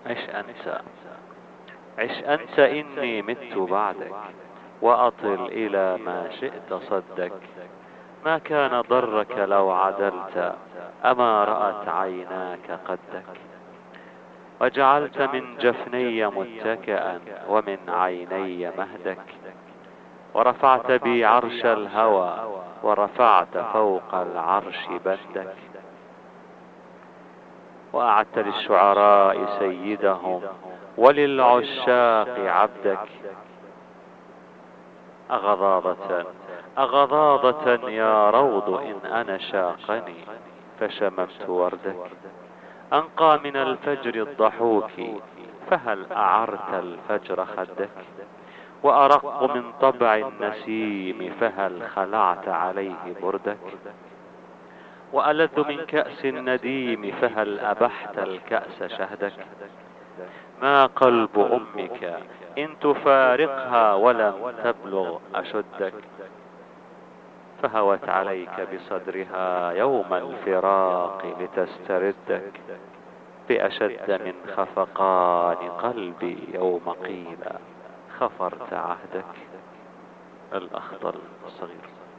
عش أنت، عش أنت إني مت بعدك، وأطل إلى ما شئت صدك. ما كان ضرك لو عدلت، أما رأت عيناك قدك. وجعلت من جفني متكئا، ومن عيني مهدك. ورفعت بي عرش الهوى، ورفعت فوق العرش بندك. وأعدت للشعراء سيدهم، وللعشاق عبدك. أغضاضة أغضاضة يا روض إن أنا شاقني، فشممت وردك. أنقى من الفجر الضحوك، فهل أعرت الفجر خدك. وأرق من طبع النسيم، فهل خلعت عليه بردك. وألذ من كأس النديم، فهل أبحت الكأس شهدك. ما قلب أمك إن تفارقها ولم تبلغ أشدك. فهوت عليك بصدرها يوم الفراق لتستردك، بأشد من خفقان قلبي يوم قيل خفرت عهدك. الأخضر الصغير.